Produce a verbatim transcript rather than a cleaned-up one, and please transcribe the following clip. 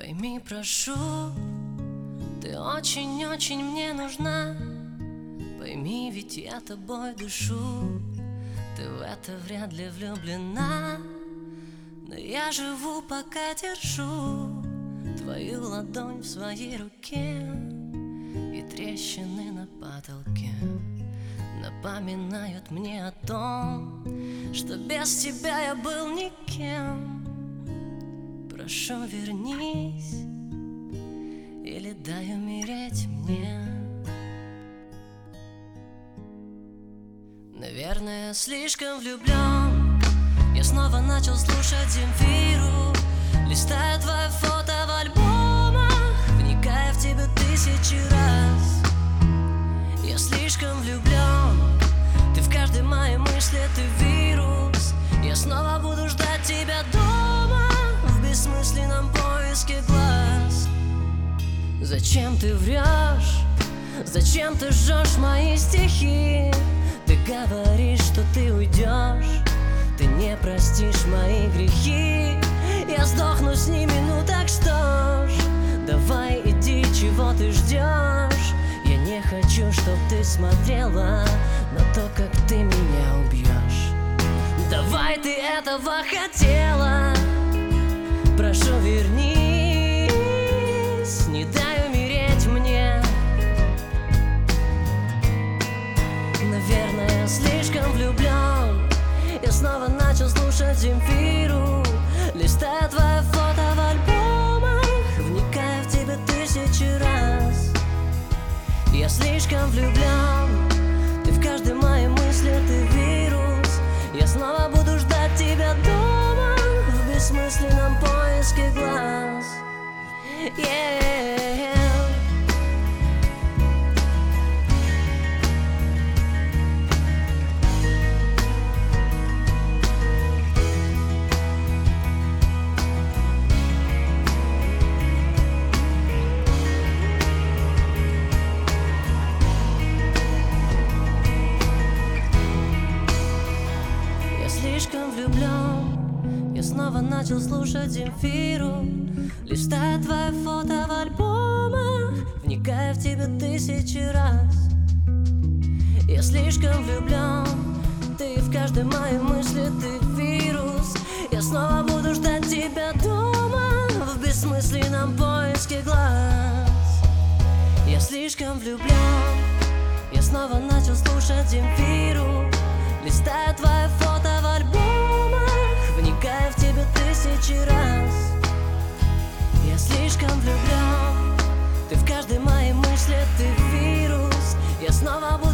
Пойми, прошу, ты очень-очень мне нужна. Пойми, ведь я тобой дышу. Ты в это вряд ли влюблена, но я живу, пока держу твою ладонь в своей руке. И трещины на потолке напоминают мне о том, что без тебя я был никем. Прошу, вернись, или дай умереть мне. Наверное, слишком влюблен. Я снова начал слушать Земфиру, листая твои фото в альбомах, вникая в тебя тысячи раз. Я слишком влюблен. Ты в каждой моей мысли, ты вирус. Я снова буду ждать тебя дома, в бессмысленном поиске глаз. Зачем ты врешь? Зачем ты жжешь мои стихи? Ты говоришь, что ты уйдешь, ты не простишь мои грехи. Я сдохну с ними, ну так что ж, давай иди, чего ты ждешь? Я не хочу, чтоб ты смотрела на то, как ты меня убьешь. Давай, ты этого хотела. Прошу, вернись, не дай умереть мне. Наверное, слишком влюблен. Я снова начал слушать Земфиру, листая твои фото в альбомах, вникая в тебя тысячи раз. Я слишком влюблен. Ты в каждой моей мысли, ты вирус. Я снова буду ждать тебя дома, в бессмысленном поиске глаз. Yeah. Слишком влюблен. Я снова начал слушать Земфиру, листая твои фото в альбомах, вникая в тебя тысячи раз. Я слишком влюблен. Ты в каждой моей мысли, ты вирус. Я снова буду ждать тебя дома, в бессмысленном поиске глаз. Я слишком влюблен. Я снова начал слушать Земфиру, листая твои фото в альбомах, вникая в тебя тысячи раз. Я слишком влюблен. Ты в каждой моей мысли, ты вирус. Я снова буду